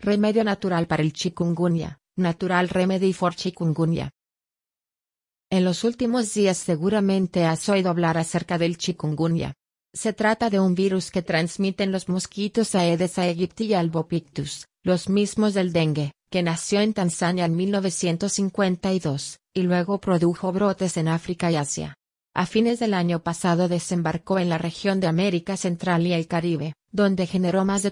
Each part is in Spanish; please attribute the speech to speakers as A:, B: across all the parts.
A: Remedio natural para el chikungunya, Natural Remedy for Chikungunya. En los últimos días seguramente has oído hablar acerca del chikungunya. Se trata de un virus que transmiten los mosquitos Aedes aegypti y albopictus, los mismos del dengue, que nació en Tanzania en 1952, y luego produjo brotes en África y Asia. A fines del año pasado desembarcó en la región de América Central y el Caribe, donde generó más de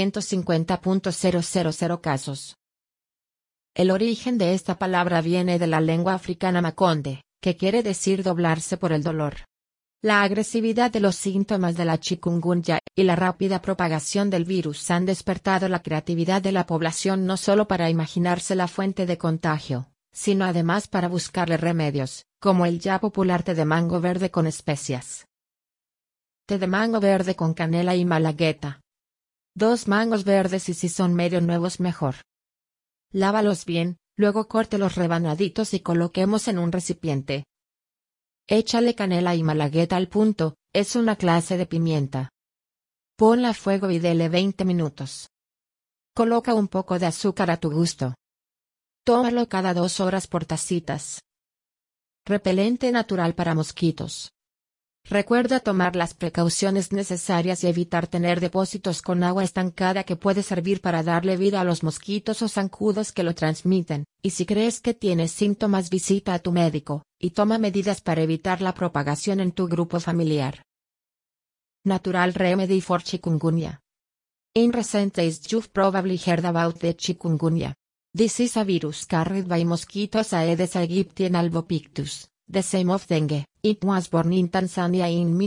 A: 350.000 casos. El origen de esta palabra viene de la lengua africana makonde, que quiere decir doblarse por el dolor. La agresividad de los síntomas de la chikungunya y la rápida propagación del virus han despertado la creatividad de la población no solo para imaginarse la fuente de contagio, sino además para buscarle remedios, como el ya popular té de mango verde con especias. Té de mango verde con canela y malagueta. 2 mangos verdes y si son medio nuevos mejor. Lávalos bien, luego córtelos rebanaditos y coloquemos en un recipiente. Échale canela y malagueta al punto, es una clase de pimienta. Ponla a fuego y dele 20 minutos. Coloca un poco de azúcar a tu gusto. Tómalo cada 2 horas por tacitas. Repelente natural para mosquitos. Recuerda tomar las precauciones necesarias y evitar tener depósitos con agua estancada que puede servir para darle vida a los mosquitos o zancudos que lo transmiten, y si crees que tienes síntomas visita a tu médico, y toma medidas para evitar la propagación en tu grupo familiar. Natural Remedy for Chikungunya. In recent days you've probably heard about the chikungunya. This is a virus carried by mosquitoes Aedes aegypti and albopictus, the same of dengue. It was born in Tanzania in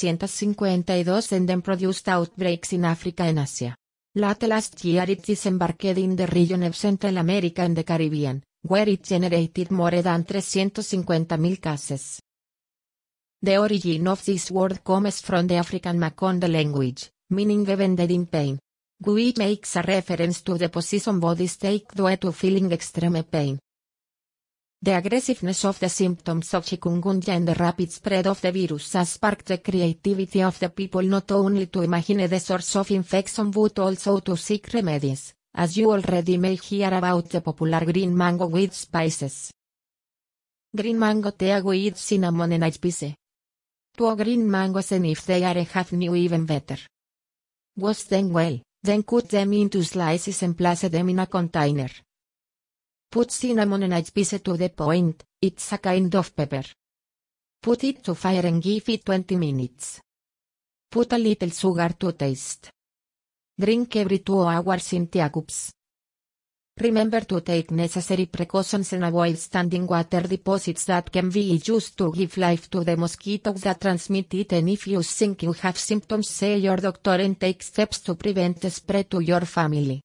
A: 1952 and then produced outbreaks in Africa and Asia. Late last year it disembarked in the region of Central America and the Caribbean, where it generated more than 350,000 cases. The origin of this word comes from the African Makonde language, meaning wounded in pain. Which makes a reference to the position bodies take due to feeling extreme pain. The aggressiveness of the symptoms of chikungunya and the rapid spread of the virus has sparked the creativity of the people not only to imagine the source of infection but also to seek remedies, as you already may hear about the popular green mango with spices. Green mango tea with cinnamon and spice. 2 green mangoes and if they are half new even better. Wash them well, then cut them into slices and place them in a container. Put cinnamon and spice to the point, it's a kind of pepper. Put it to fire and give it 20 minutes. Put a little sugar to taste. Drink every 2 hours in teacups. Remember to take necessary precautions and avoid standing water deposits that can be used to give life to the mosquitoes that transmit it, and if you think you have symptoms, see your doctor and take steps to prevent the spread to your family.